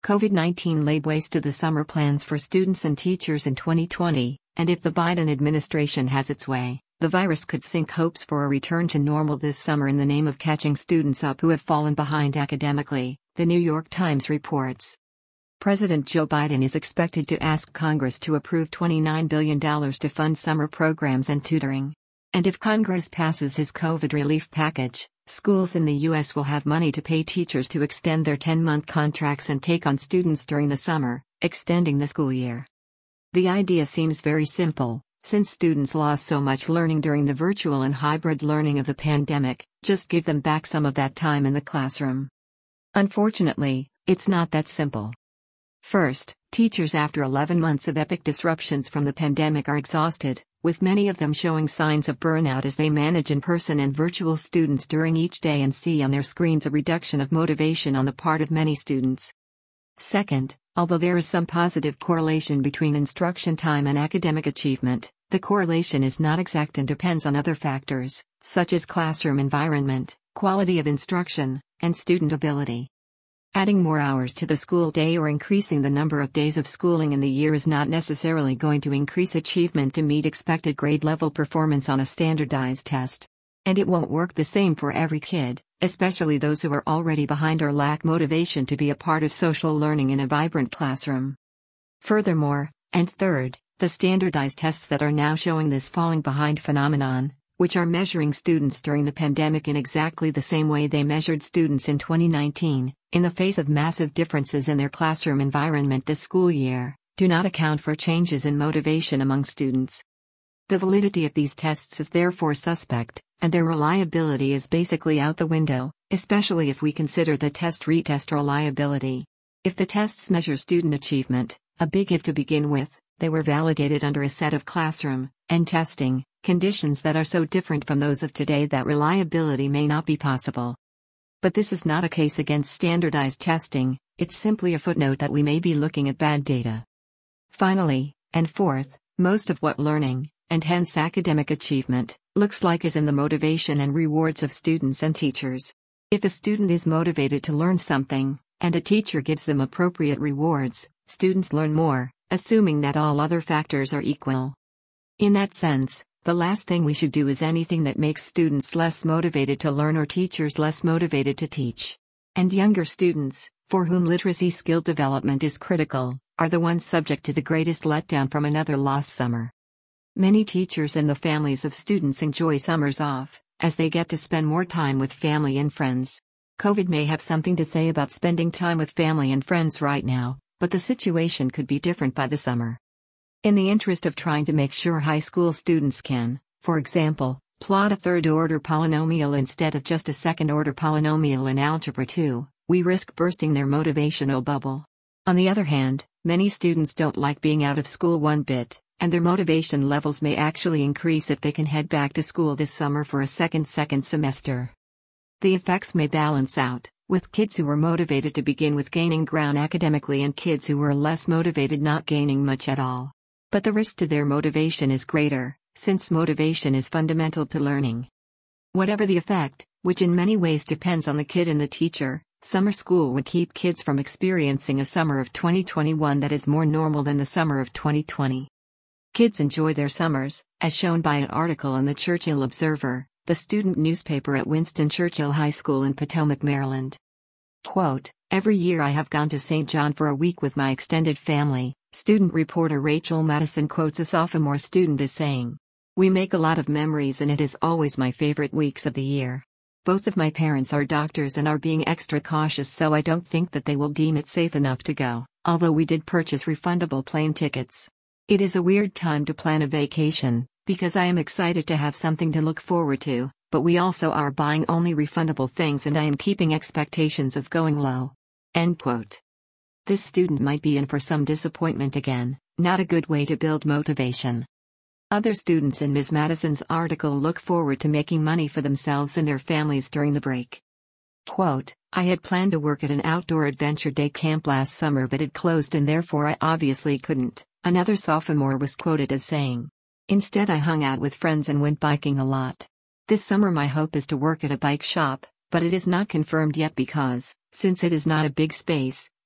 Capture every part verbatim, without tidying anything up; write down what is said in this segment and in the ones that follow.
COVID nineteen laid waste to the summer plans for students and teachers in twenty twenty, and if the Biden administration has its way, the virus could sink hopes for a return to normal this summer in the name of catching students up who have fallen behind academically, the New York Times reports. President Joe Biden is expected to ask Congress to approve twenty-nine billion dollars to fund summer programs and tutoring. And if Congress passes his COVID relief package, schools in the U S will have money to pay teachers to extend their ten-month contracts and take on students during the summer, extending the school year. The idea seems very simple. Since students lost so much learning during the virtual and hybrid learning of the pandemic, just give them back some of that time in the classroom. Unfortunately, it's not that simple. First, teachers after eleven months of epic disruptions from the pandemic are exhausted, with many of them showing signs of burnout as they manage in-person and virtual students during each day and see on their screens a reduction of motivation on the part of many students. Second, although there is some positive correlation between instruction time and academic achievement, the correlation is not exact and depends on other factors, such as classroom environment, quality of instruction, and student ability. Adding more hours to the school day or increasing the number of days of schooling in the year is not necessarily going to increase achievement to meet expected grade level performance on a standardized test. And it won't work the same for every kid, especially those who are already behind or lack motivation to be a part of social learning in a vibrant classroom. Furthermore, and third, the standardized tests that are now showing this falling behind phenomenon, which are measuring students during the pandemic in exactly the same way they measured students in twenty nineteen, in the face of massive differences in their classroom environment this school year, do not account for changes in motivation among students. The validity of these tests is therefore suspect, and their reliability is basically out the window, especially if we consider the test-retest reliability. If the tests measure student achievement, a big if to begin with, they were validated under a set of classroom and testing conditions that are so different from those of today that reliability may not be possible. But this is not a case against standardized testing, it's simply a footnote that we may be looking at bad data. Finally, and fourth, most of what learning, and hence academic achievement, looks like is in the motivation and rewards of students and teachers. If a student is motivated to learn something, and a teacher gives them appropriate rewards, students learn more, assuming that all other factors are equal. In that sense, the last thing we should do is anything that makes students less motivated to learn or teachers less motivated to teach. And younger students, for whom literacy skill development is critical, are the ones subject to the greatest letdown from another lost summer. Many teachers and the families of students enjoy summers off, as they get to spend more time with family and friends. COVID may have something to say about spending time with family and friends right now, but the situation could be different by the summer. In the interest of trying to make sure high school students can, for example, plot a third-order polynomial instead of just a second-order polynomial in Algebra two, we risk bursting their motivational bubble. On the other hand, many students don't like being out of school one bit, and their motivation levels may actually increase if they can head back to school this summer for a second second semester. The effects may balance out, with kids who were motivated to begin with gaining ground academically and kids who were less motivated not gaining much at all. But the risk to their motivation is greater, since motivation is fundamental to learning. Whatever the effect, which in many ways depends on the kid and the teacher, summer school would keep kids from experiencing a summer of twenty twenty-one that is more normal than the summer of twenty twenty. Kids enjoy their summers, as shown by an article in the Churchill Observer, the student newspaper at Winston Churchill High School in Potomac, Maryland. Quote, "Every year I have gone to Saint John for a week with my extended family," student reporter Rachel Madison quotes a sophomore student as saying. "We make a lot of memories and it is always my favorite weeks of the year. Both of my parents are doctors and are being extra cautious, so I don't think that they will deem it safe enough to go, although we did purchase refundable plane tickets. It is a weird time to plan a vacation, because I am excited to have something to look forward to, but we also are buying only refundable things and I am keeping expectations of going low." End quote. This student might be in for some disappointment again, not a good way to build motivation. Other students in Miz Madison's article look forward to making money for themselves and their families during the break. Quote, "I had planned to work at an outdoor adventure day camp last summer but it closed and therefore I obviously couldn't," another sophomore was quoted as saying. "Instead I hung out with friends and went biking a lot. This summer my hope is to work at a bike shop, but it is not confirmed yet because, since it is not a big space,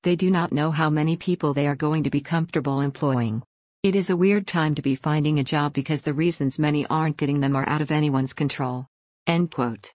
They do not know how many people they are going to be comfortable employing. It is a weird time to be finding a job because the reasons many aren't getting them are out of anyone's control. End quote.